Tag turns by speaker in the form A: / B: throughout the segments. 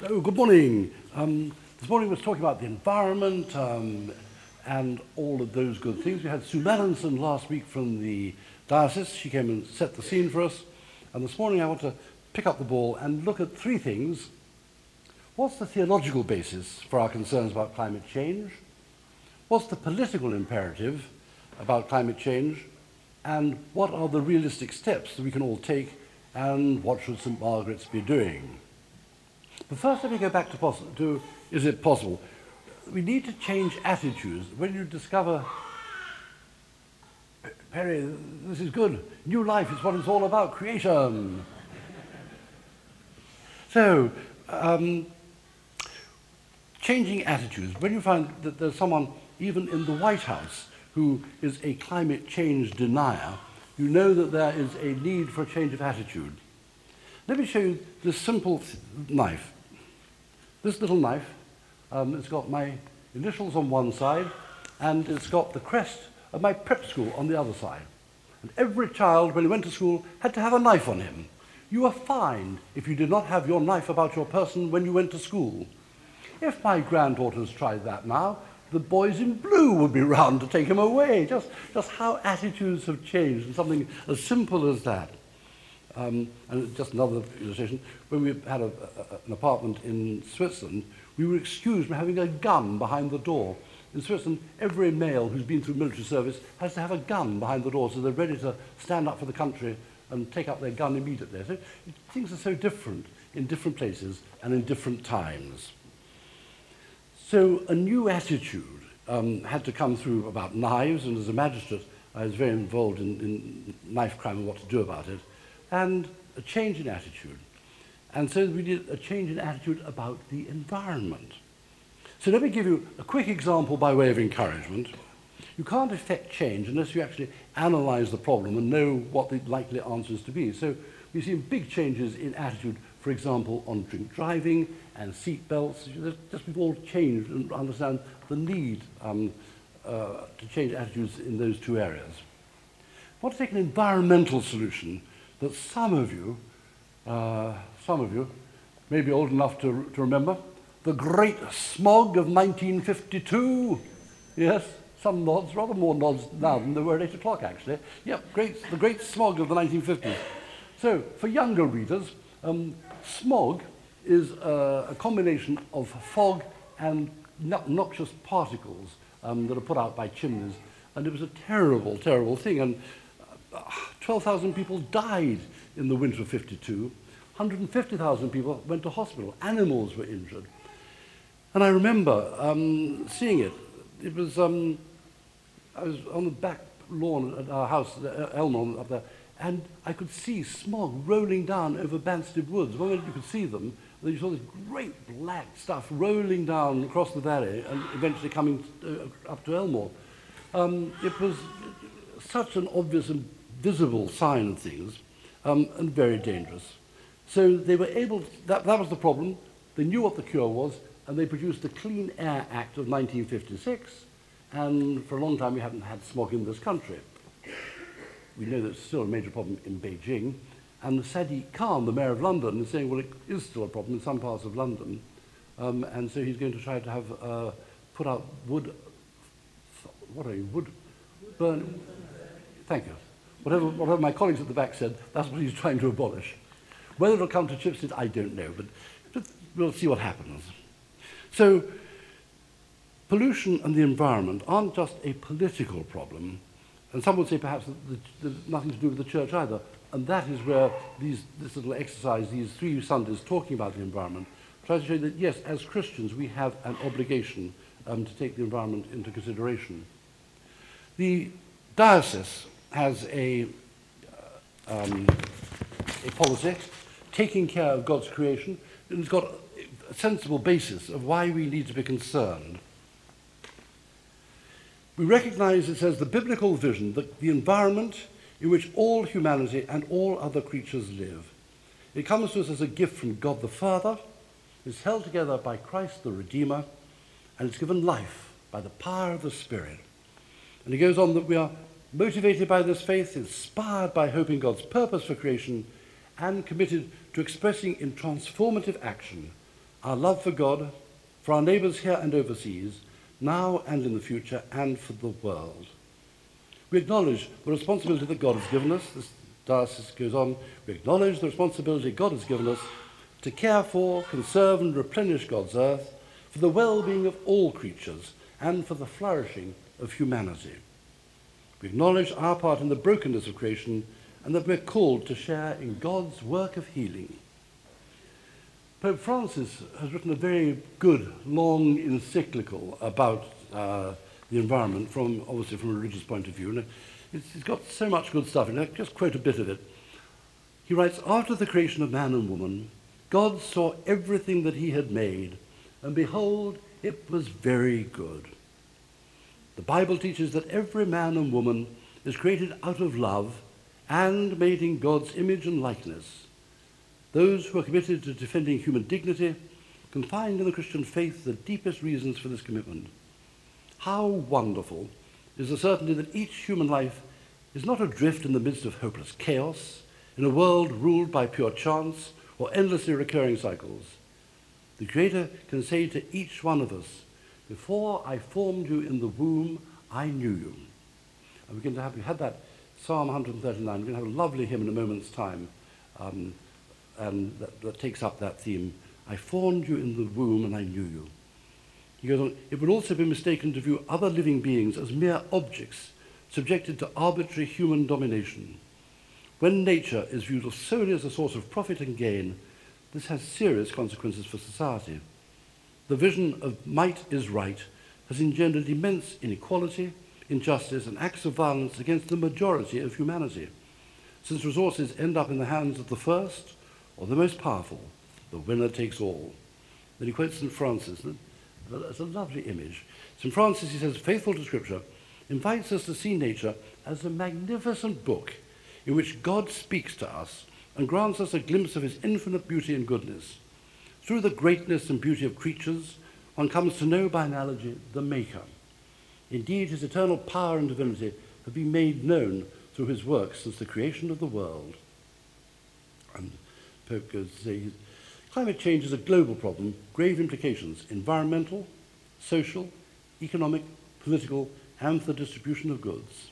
A: Oh, good morning. This morning we were talking about the environment and all of those good things. We had Sue Mallinson last week from the diocese. She came and set the scene for us. And this morning I want to pick up the ball and look at three things. What's the theological basis for our concerns about climate change? What's the political imperative about climate change? And what are the realistic steps that we can all take, and what should St. Margaret's be doing? But first, let me go back to is it possible? We need to change attitudes. When you discover, Perry, this is good, new life is what it's all about, creation. So, changing attitudes. When you find that there's someone, even in the White House, who is a climate change denier, you know that there is a need for a change of attitude. Let me show you this simple knife. This little knife, it's got my initials on one side, and it's got the crest of my prep school on the other side. And every child, when he went to school, had to have a knife on him. You were fined if you did not have your knife about your person when you went to school. If my granddaughters tried that now, the boys in blue would be round to take him away. Just how attitudes have changed, and something as simple as that. And just another illustration, when we had an apartment in Switzerland, we were excused from having a gun behind the door. In Switzerland, every male who's been through military service has to have a gun behind the door, so they're ready to stand up for the country and take up their gun immediately. So things are so different in different places and in different times. So a new attitude had to come through about knives, and as a magistrate, I was very involved in knife crime and what to do about it, and a change in attitude. And so we did a change in attitude about the environment. So let me give you a quick example by way of encouragement. You can't effect change unless you actually analyze the problem and know what the likely answers to be. So we've seen big changes in attitude, for example, on drink driving and seat belts. Just we've all changed and understand the need to change attitudes in those two areas. I want to take an environmental solution that some of you may be old enough to remember. The Great Smog of 1952. Yes, some nods, rather more nods now than there were at 8 o'clock, actually. Yep, the Great Smog of the 1950s. So, for younger readers, smog is a combination of fog and noxious particles that are put out by chimneys. And it was a terrible, terrible thing. And 12,000 people died in the winter of 52. 150,000 people went to hospital. Animals were injured. And I remember seeing it. It was, I was on the back lawn at our house, Elmore, up there, and I could see smog rolling down over Banstead Woods. One minute you could see them, and then you saw this great black stuff rolling down across the valley and eventually coming up to Elmore. It was such an obvious and visible sign of things, and very dangerous. So they were able, that was the problem. They knew what the cure was, and they produced the Clean Air Act of 1956, and for a long time we haven't had smog in this country. We know that it's still a major problem in Beijing, and Sadiq Khan, the mayor of London, is saying, well, it is still a problem in some parts of London, and so he's going to try to have put out wood burn. Thank you. Whatever my colleagues at the back said, that's what he's trying to abolish. Whether it'll come to Chipstead, I don't know, but we'll see what happens. So, pollution and the environment aren't just a political problem, and some would say perhaps that there's nothing to do with the church either, and that is where this little exercise, these 3 Sundays talking about the environment, tries to show that, yes, as Christians, we have an obligation to take the environment into consideration. The diocese has a policy, taking care of God's creation, and it's got a sensible basis of why we need to be concerned. We recognize, it says, the biblical vision that the environment in which all humanity and all other creatures live. It comes to us as a gift from God the Father, is held together by Christ the Redeemer, and it's given life by the power of the Spirit. And he goes on that we are motivated by this faith, inspired by hope in God's purpose for creation, and committed to expressing in transformative action our love for God, for our neighbours here and overseas, now and in the future, and for the world. We acknowledge the responsibility that God has given us. This diocese goes on. We acknowledge the responsibility God has given us to care for, conserve and replenish God's earth for the well-being of all creatures and for the flourishing of humanity. We acknowledge our part in the brokenness of creation and that we're called to share in God's work of healing. Pope Francis has written a very good, long encyclical about the environment, obviously from a religious point of view. And it's got so much good stuff in it. I'll just quote a bit of it. He writes, "After the creation of man and woman, God saw everything that he had made, and behold, it was very good." The Bible teaches that every man and woman is created out of love and made in God's image and likeness. Those who are committed to defending human dignity can find in the Christian faith the deepest reasons for this commitment. How wonderful is the certainty that each human life is not adrift in the midst of hopeless chaos, in a world ruled by pure chance or endlessly recurring cycles. The Creator can say to each one of us, "Before I formed you in the womb, I knew you." And we had that Psalm 139. We're going to have a lovely hymn in a moment's time, and that takes up that theme. I formed you in the womb and I knew you. He goes on, it would also be mistaken to view other living beings as mere objects subjected to arbitrary human domination. When nature is viewed solely as a source of profit and gain, this has serious consequences for society. The vision of might is right has engendered immense inequality, injustice, and acts of violence against the majority of humanity, since resources end up in the hands of the first or the most powerful. The winner takes all. Then he quotes St. Francis. It's a lovely image. St. Francis, he says, faithful to Scripture, invites us to see nature as a magnificent book in which God speaks to us and grants us a glimpse of his infinite beauty and goodness. Through the greatness and beauty of creatures, one comes to know by analogy the Maker. Indeed, his eternal power and divinity have been made known through his works since the creation of the world. And Pope goes to say, climate change is a global problem, grave implications, environmental, social, economic, political, and for the distribution of goods.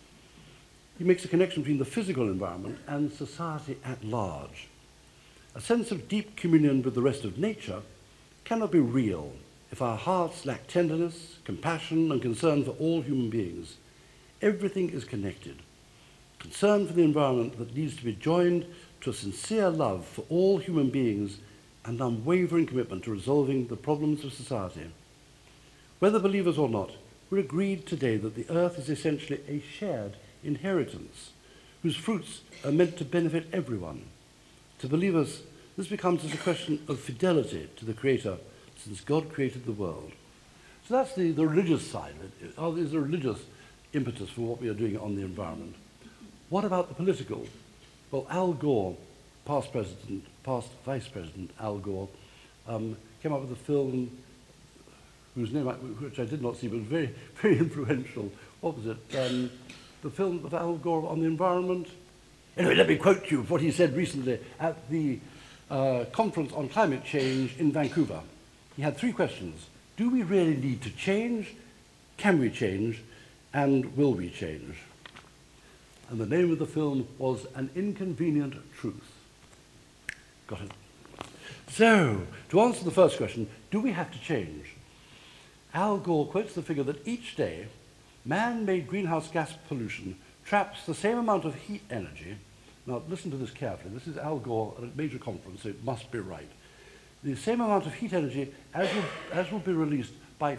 A: He makes a connection between the physical environment and society at large. A sense of deep communion with the rest of nature cannot be real if our hearts lack tenderness, compassion, and concern for all human beings. Everything is connected. Concern for the environment that needs to be joined to a sincere love for all human beings and unwavering commitment to resolving the problems of society. Whether believers or not, we're agreed today that the earth is essentially a shared inheritance whose fruits are meant to benefit everyone. To believers, this becomes as a question of fidelity to the Creator since God created the world. So that's the religious side of it. There's a religious impetus for what we are doing on the environment. What about the political? Well, Al Gore, past Vice President Al Gore, came up with a film whose name, which I did not see, but was very, very influential. What was it? The film of Al Gore on the environment. Anyway, let me quote you what he said recently at the conference on climate change in Vancouver. He had 3 questions. Do we really need to change? Can we change? And will we change? And the name of the film was An Inconvenient Truth. Got it? So, to answer the first question, do we have to change? Al Gore quotes the figure that each day, man-made greenhouse gas pollution traps the same amount of heat energy. Now, listen to this carefully. This is Al Gore at a major conference, so it must be right. The same amount of heat energy as will be released by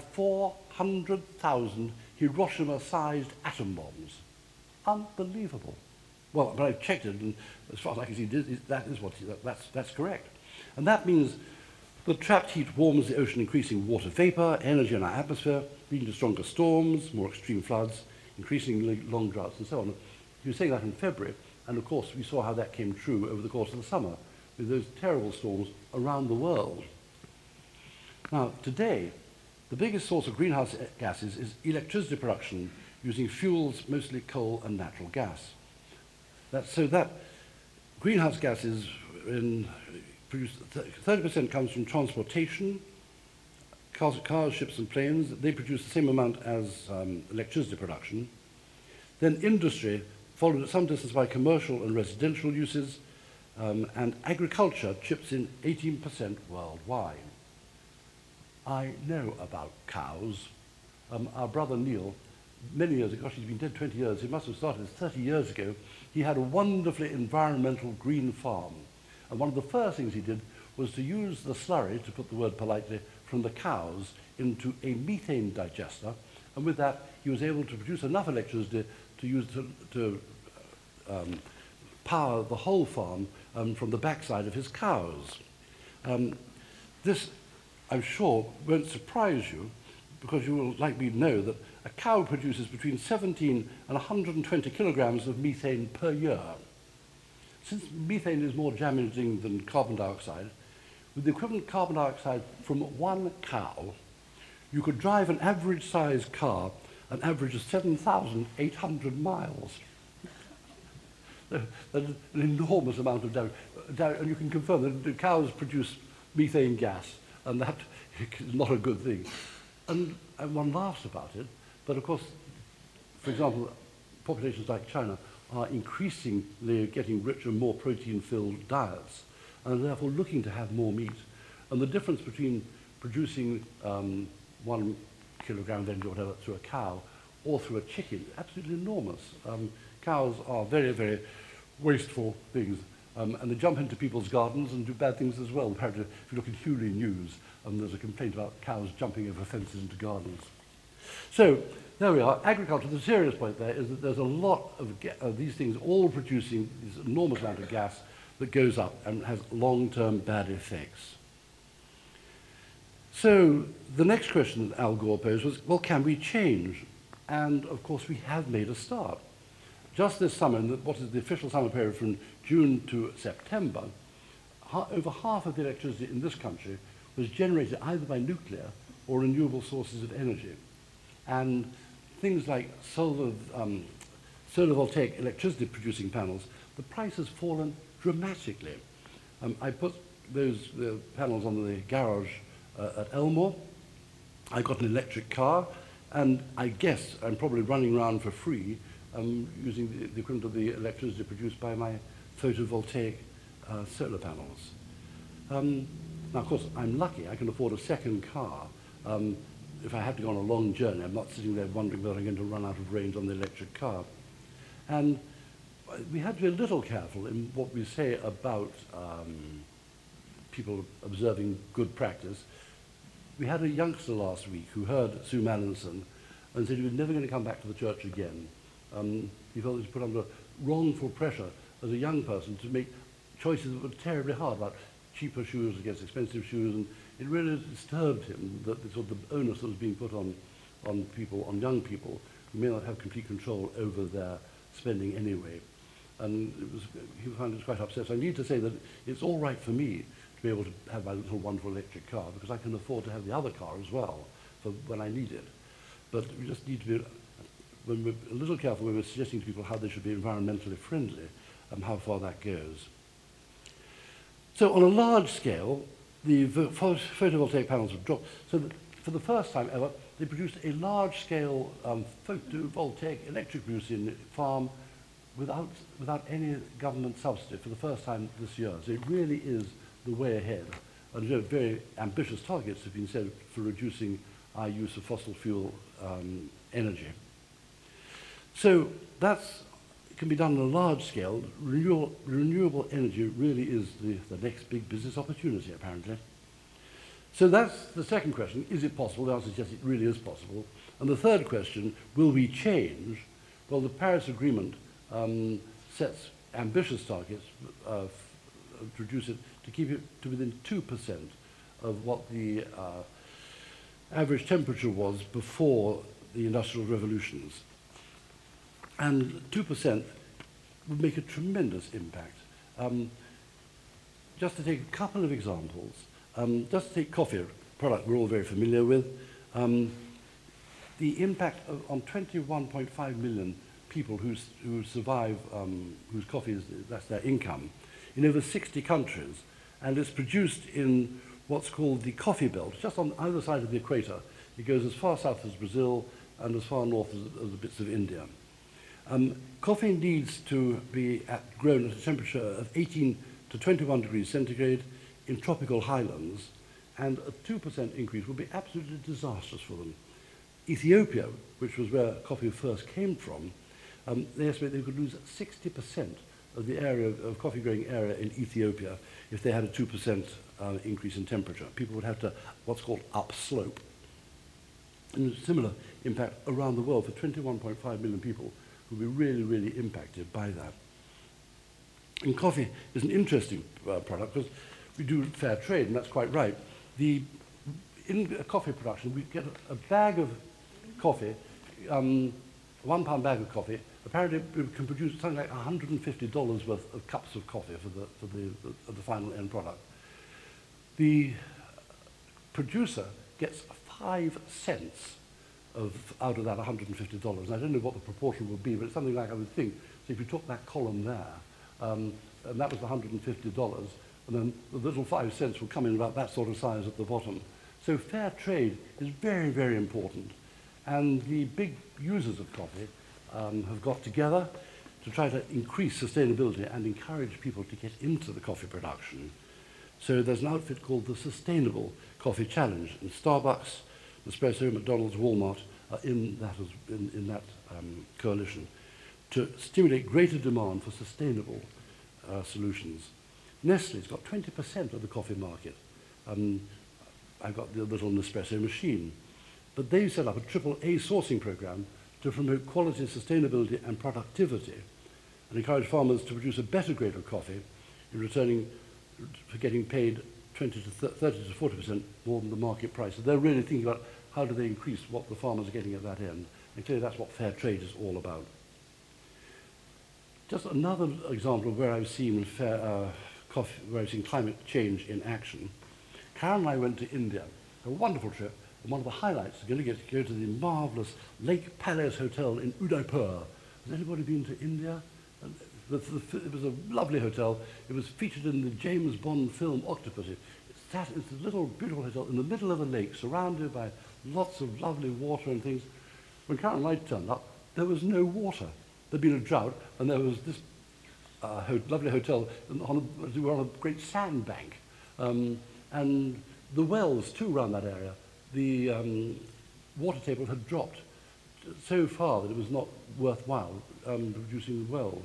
A: 400,000 Hiroshima-sized atom bombs. Unbelievable. Well, but I've checked it, and as far as I can see, that's correct. And that means the trapped heat warms the ocean, increasing water vapor, energy in our atmosphere, leading to stronger storms, more extreme floods, increasingly long droughts, and so on. He was saying that in February, and of course we saw how that came true over the course of the summer, with those terrible storms around the world. Now, today, the biggest source of greenhouse gases is electricity production using fuels, mostly coal and natural gas. That greenhouse gases 30% comes from transportation, cars, ships and planes. They produce the same amount as electricity production. Then industry, followed at some distance by commercial and residential uses, and agriculture chips in 18% worldwide. I know about cows. Our brother Neil, many years ago, gosh, he's been dead 20 years, he must have started 30 years ago, he had a wonderfully environmental green farm. And one of the first things he did was to use the slurry, to put the word politely, from the cows into a methane digester. And with that, he was able to produce enough electricity to use to power the whole farm from the backside of his cows. This, I'm sure, won't surprise you, because you will, like me, know that a cow produces between 17 and 120 kilograms of methane per year. Since methane is more damaging than carbon dioxide, with the equivalent carbon dioxide from one cow, you could drive an average-sized car an average of 7,800 miles. That's an enormous amount of damage. And you can confirm that the cows produce methane gas, and that is not a good thing. And one laughs about it, but of course, for example, populations like China are increasingly getting richer, more protein-filled diets, and are therefore looking to have more meat. And the difference between producing 1 kilogram of energy or whatever through a cow or through a chicken is absolutely enormous. Cows are very, very wasteful things, and they jump into people's gardens and do bad things as well. Apparently, if you look in Hewley News, there's a complaint about cows jumping over fences into gardens. So, there we are. Agriculture, the serious point there is that there's a lot of these things all producing this enormous amount of gas that goes up and has long-term bad effects. So, the next question that Al Gore posed was, well, can we change? And, of course, we have made a start. Just this summer, in what is the official summer period from June to September, over half of the electricity in this country was generated either by nuclear or renewable sources of energy. And things like solar voltaic electricity producing panels, the price has fallen dramatically. I put those panels on the garage at Elmore. I got an electric car, and I guess I'm probably running around for free using the equivalent of the electricity produced by my photovoltaic solar panels. Now, of course, I'm lucky. I can afford a second car. If I have to go on a long journey, I'm not sitting there wondering whether I'm going to run out of range on the electric car. And we have to be a little careful in what we say about people observing good practice. We had a youngster last week who heard Sue Mallinson and said he was never going to come back to the church again. He felt he was put under wrongful pressure as a young person to make choices that were terribly hard about cheaper shoes against expensive shoes, and it really disturbed him that the sort of onus that was being put on young people who may not have complete control over their spending anyway. And he found it quite upset. So I need to say that it's all right for me to be able to have my little wonderful electric car because I can afford to have the other car as well for when I need it. But we just need to be a little careful when we're suggesting to people how they should be environmentally friendly and how far that goes. So on a large scale, the photovoltaic panels have dropped. So that for the first time ever, they produced a large-scale photovoltaic electric producing farm without any government subsidy for the first time this year. So it really is the way ahead. And very ambitious targets have been set for reducing our use of fossil fuel energy. So that can be done on a large scale. Renewable energy really is the next big business opportunity, apparently. So that's the second question. Is it possible? The answer is yes, it really is possible. And the third question, will we change? Well, the Paris Agreement sets ambitious targets to reduce it, to keep it to within 2% of what the average temperature was before the Industrial Revolutions. And 2% would make a tremendous impact. Just to take a couple of examples, just to take coffee, a product we're all very familiar with, the impact on 21.5 million people who survive, whose coffee is, that's their income, in over 60 countries. and it's produced in what's called the coffee belt, just on either side of the equator. It goes as far south as Brazil and as far north as the bits of India. Coffee needs to be grown at a temperature of 18 to 21 degrees centigrade in tropical highlands, and a 2% increase would be absolutely disastrous for them. Ethiopia, which was where coffee first came from, they estimate they could lose 60% of the area of coffee growing area in Ethiopia if they had a 2% increase in temperature. People would have to what's called upslope. And a similar impact around the world for 21.5 million people who will be really, really impacted by that. And coffee is an interesting product because we do fair trade, and that's quite right. In coffee production, we get a bag of coffee, £1 bag of coffee. Apparently, we can produce something like $150 worth of cups of coffee for the final end product. The producer gets 5 cents out of that $150. And I don't know what the proportion would be, but it's something like I would think. So if you took that column there, and that was the $150, and then the little 5 cents would come in about that sort of size at the bottom. So fair trade is very, very important. And the big users of coffee have got together to try to increase sustainability and encourage people to get into the coffee production. So there's an outfit called the Sustainable Coffee Challenge, and Starbucks, Nespresso, McDonald's, Walmart are in that coalition to stimulate greater demand for sustainable solutions. Nestle's got 20% of the coffee market. I've got the little Nespresso machine. But they set up a AAA sourcing program to promote quality, sustainability, and productivity, and encourage farmers to produce a better grade of coffee in returning for getting paid 30 to 40% more than the market price. So they're really thinking about how do they increase what the farmers are getting at that end. And clearly that's what fair trade is all about. Just another example of where I've seen where I've seen climate change in action. Karen and I went to India, a wonderful trip, and one of the highlights is going to get to go to the marvelous Lake Palace Hotel in Udaipur. Has anybody been to India? It was a lovely hotel. It was featured in the James Bond film Octopussy. It's a little beautiful hotel in the middle of a lake, surrounded by lots of lovely water and things. When Karen and I turned up, there was no water. There'd been a drought, and there was this lovely hotel. We were on a great sandbank. And the wells, too, around that area, the water table had dropped so far that it was not worthwhile producing the wells.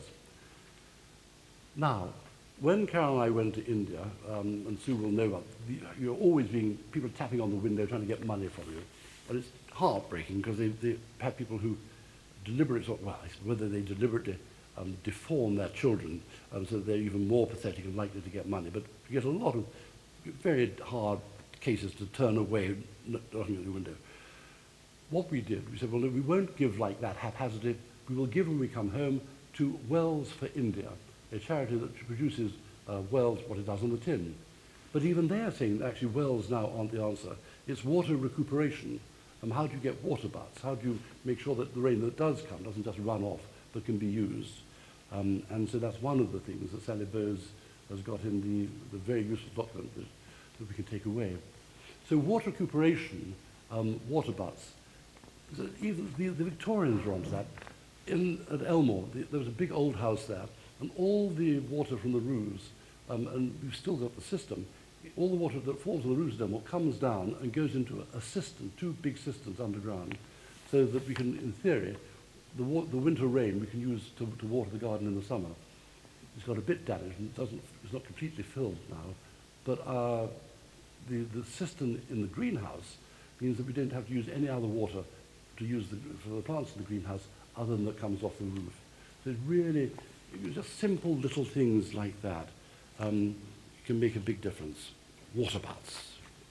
A: Now, when Karen and I went to India, and Sue will know about, you're always being people tapping on the window trying to get money from you. But it's heartbreaking because they have people who whether they deliberately deform their children so that they're even more pathetic and likely to get money. But you get a lot of very hard cases to turn away, knocking at the window. What we did, we said, well, we won't give like that haphazardly. We will give when we come home to Wells for India, a charity that produces wells, what it does on the tin. But even they are saying that actually wells now aren't the answer. It's water recuperation. How do you get water butts? How do you make sure that the rain that does come doesn't just run off, but can be used? And so that's one of the things that Sally Bowes has got in the very useful document that we can take away. So water recuperation, water butts. So even the Victorians were onto that. At Elmore, there was a big old house there, and all the water from the roofs, and we've still got the system, all the water that falls on the roofs of Elmore comes down and goes into a cistern, 2 big cisterns underground, so that we can, in theory, the winter rain we can use to water the garden in the summer. It's got a bit damaged and it's not completely filled now, but the cistern in the greenhouse means that we don't have to use any other water to use for the plants in the greenhouse other than that comes off the roof. So it really, just simple little things like that can make a big difference. Water butts.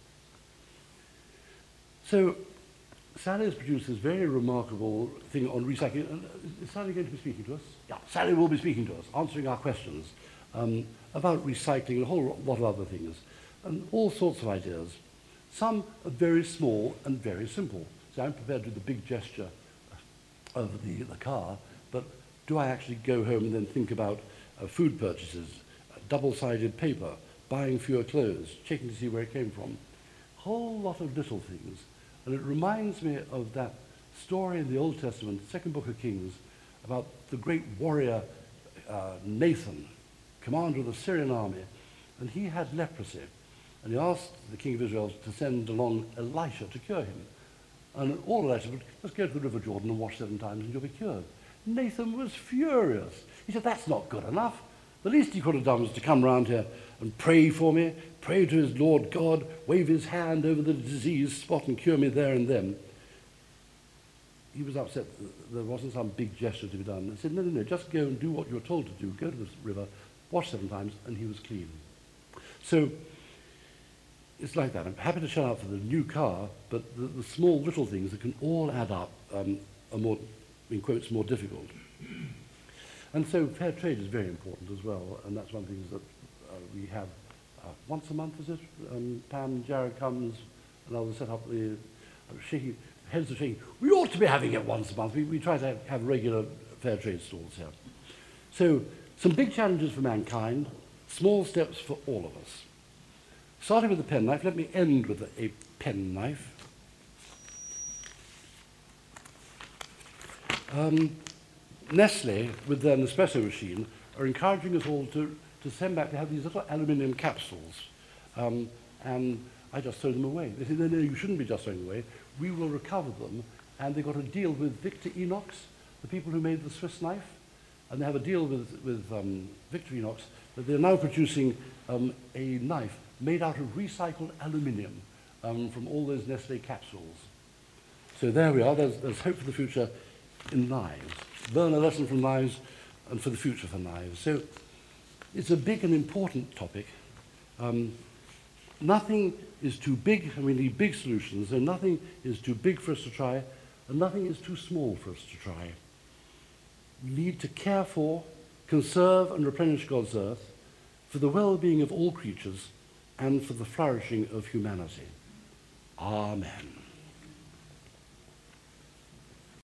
A: So Sally has produced this very remarkable thing on recycling. Is Sally going to be speaking to us? Yeah, Sally will be speaking to us, answering our questions about recycling and a whole lot of other things, and all sorts of ideas. Some are very small and very simple. So I'm prepared to do the big gesture of the car, but do I actually go home and then think about food purchases, double-sided paper, buying fewer clothes, checking to see where it came from. A whole lot of little things. And it reminds me of that story in the Old Testament, second book of Kings, about the great warrior Nathan, commander of the Syrian army, and he had leprosy. And he asked the king of Israel to send along Elisha to cure him. And all Elisha would just go to the River Jordan and wash 7 times and you'll be cured. Nathan was furious. He said, that's not good enough. The least he could have done was to come round here and pray for me, pray to his Lord God, wave his hand over the disease spot and cure me there and then. He was upset that there wasn't some big gesture to be done. He said, no, just go and do what you're told to do. Go to the river, wash 7 times, and he was clean. So it's like that. I'm happy to shell out for the new car, but the small little things that can all add up are more, in quotes, more difficult. And so fair trade is very important as well, and that's one of the things that we have once a month, is it? Pam and Jared comes, and I'll set up the heads are shaking. We ought to be having it once a month. We try to have regular fair trade stalls here. So some big challenges for mankind, small steps for all of us. Starting with the penknife, let me end with a penknife. Nestle, with their Nespresso machine, are encouraging us all to send back. They have these little aluminium capsules, and I just throw them away. They say, no, you shouldn't be just throwing them away. We will recover them. And they got a deal with Victorinox, the people who made the Swiss knife, and they have a deal with Victorinox that they're now producing a knife made out of recycled aluminium from all those Nestle capsules. So there we are. There's hope for the future in knives. Learn a lesson from knives and for the future for knives. So it's a big and important topic. Nothing is too big, and we need big solutions, so nothing is too big for us to try, and nothing is too small for us to try. We need to care for, conserve, and replenish God's earth for the well-being of all creatures and for the flourishing of humanity. Amen.